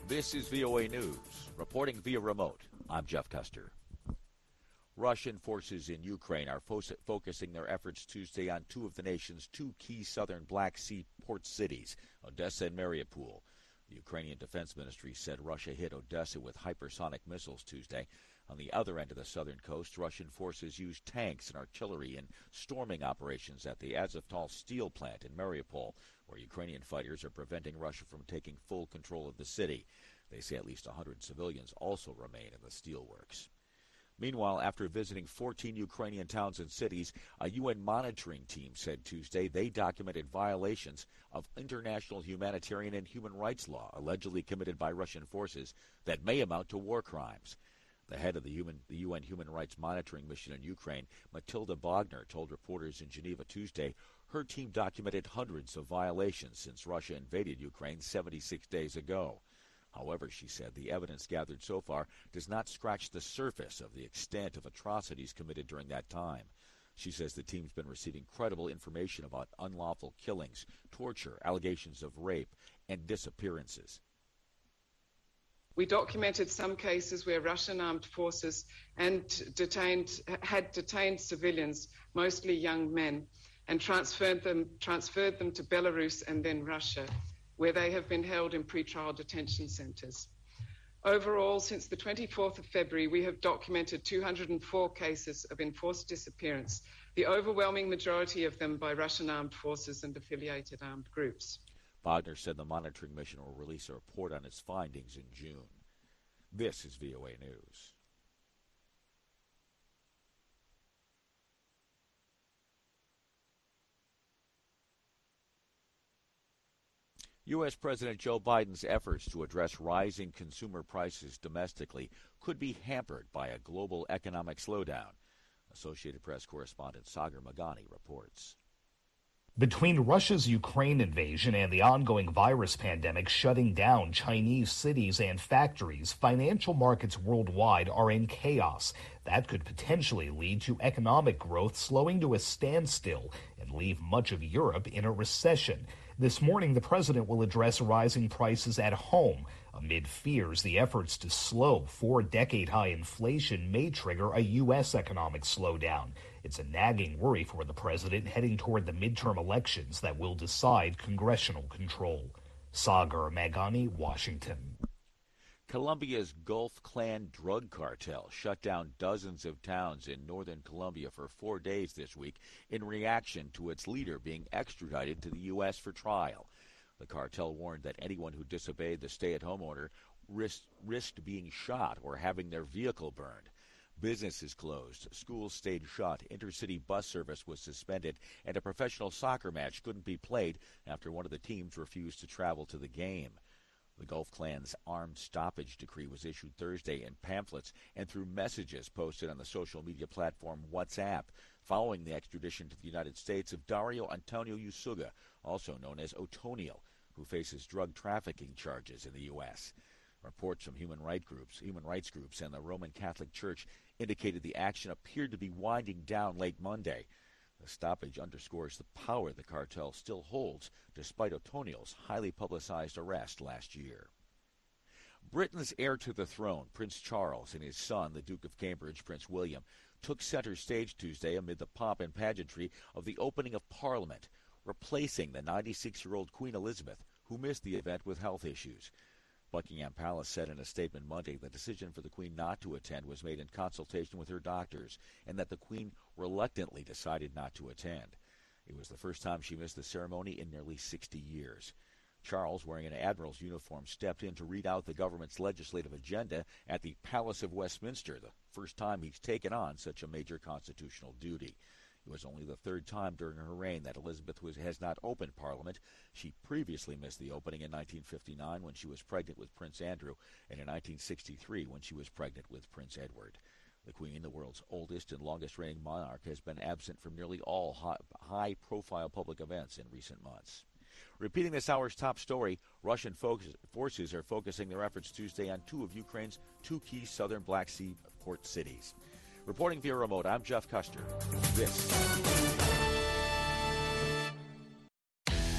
This is VOA News. Reporting via remote, I'm Jeff Custer. Russian forces in Ukraine are focusing their efforts Tuesday on two of the nation's two key southern Black Sea port cities, Odessa and Mariupol. The Ukrainian Defense Ministry said Russia hit Odessa with hypersonic missiles Tuesday. On the other end of the southern coast, Russian forces used tanks and artillery in storming operations at the Azovstal steel plant in Mariupol, where Ukrainian fighters are preventing Russia from taking full control of the city. They say at least 100 civilians also remain in the steelworks. Meanwhile, after visiting 14 Ukrainian towns and cities, a UN monitoring team said Tuesday they documented violations of international humanitarian and human rights law allegedly committed by Russian forces that may amount to war crimes. The head of the UN Human Rights Monitoring Mission in Ukraine, Matilda Bogner, told reporters in Geneva Tuesday her team documented hundreds of violations since Russia invaded Ukraine 76 days ago. However, she said the evidence gathered so far does not scratch the surface of the extent of atrocities committed during that time. She says the team's been receiving credible information about unlawful killings, torture, allegations of rape, and disappearances. We documented some cases where Russian armed forces had detained civilians, mostly young men, and transferred them to Belarus and then Russia, where they have been held in pretrial detention centers. Overall, since the 24th of February, we have documented 204 cases of enforced disappearance, the overwhelming majority of them by Russian armed forces and affiliated armed groups. Bogner said the monitoring mission will release a report on its findings in June. This is VOA News. U.S. President Joe Biden's efforts to address rising consumer prices domestically could be hampered by a global economic slowdown. Associated Press correspondent Sagar Meghani reports. Between Russia's Ukraine invasion and the ongoing virus pandemic shutting down Chinese cities and factories, financial markets worldwide are in chaos. That could potentially lead to economic growth slowing to a standstill and leave much of Europe in a recession. This morning, the president will address rising prices at home amid fears the efforts to slow four-decade-high inflation may trigger a U.S. economic slowdown. It's a nagging worry for the president heading toward the midterm elections that will decide congressional control. Sagar Meghani, Washington. Colombia's Gulf Clan drug cartel shut down dozens of towns in northern Colombia for 4 days this week in reaction to its leader being extradited to the U.S. for trial. The cartel warned that anyone who disobeyed the stay-at-home order risked being shot or having their vehicle burned. Businesses closed, schools stayed shut, intercity bus service was suspended, and a professional soccer match couldn't be played after one of the teams refused to travel to the game. The Gulf Clan's armed stoppage decree was issued Thursday in pamphlets and through messages posted on the social media platform WhatsApp, following the extradition to the United States of Dario Antonio Usuga, also known as Otonio, who faces drug trafficking charges in the U.S. Reports from human rights groups, and the Roman Catholic Church indicated the action appeared to be winding down late Monday. The stoppage underscores the power the cartel still holds, despite Otonio's highly publicized arrest last year. Britain's heir to the throne, Prince Charles, and his son, the Duke of Cambridge, Prince William, took center stage Tuesday amid the pomp and pageantry of the opening of Parliament, replacing the 96-year-old Queen Elizabeth, who missed the event with health issues. Buckingham Palace said in a statement Monday the decision for the Queen not to attend was made in consultation with her doctors, and that the Queen reluctantly decided not to attend. It was the first time she missed the ceremony in nearly 60 years. Charles, wearing an admiral's uniform, stepped in to read out the government's legislative agenda at the Palace of Westminster, the first time he's taken on such a major constitutional duty. It was only the third time during her reign that Elizabeth has not opened Parliament. She previously missed the opening in 1959 when she was pregnant with Prince Andrew, and in 1963 when she was pregnant with Prince Edward. The Queen, the world's oldest and longest-reigning monarch, has been absent from nearly all high-profile public events in recent months. Repeating this hour's top story, Russian forces are focusing their efforts Tuesday on two of Ukraine's two key southern Black Sea port cities. Reporting via remote, I'm Jeff Custer. This